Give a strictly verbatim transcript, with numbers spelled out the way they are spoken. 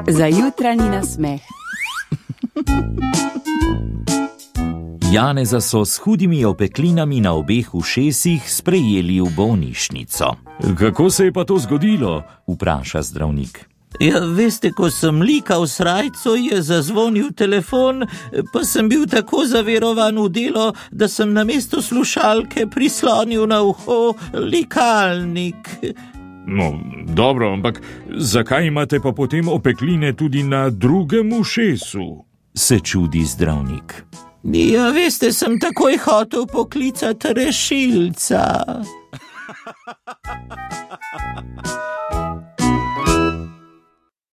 Za jutranji nasmeh. Janeza so s hudimi opeklinami na obeh ušesih sprejeli v bolnišnico. Kako se je pa to zgodilo? Vpraša zdravnik. Ja, veste, ko sem likal srajco, je zazvonil telefon, pa sem bil tako zaverovan v delo, da sem namesto slušalke prislonil na uho likalnik. No, dobro, ampak zakaj imate pa potem opekline tudi na drugem ušesu? Se čudi zdravnik. Ja, veste, sem takoj hotel poklicati rešilca.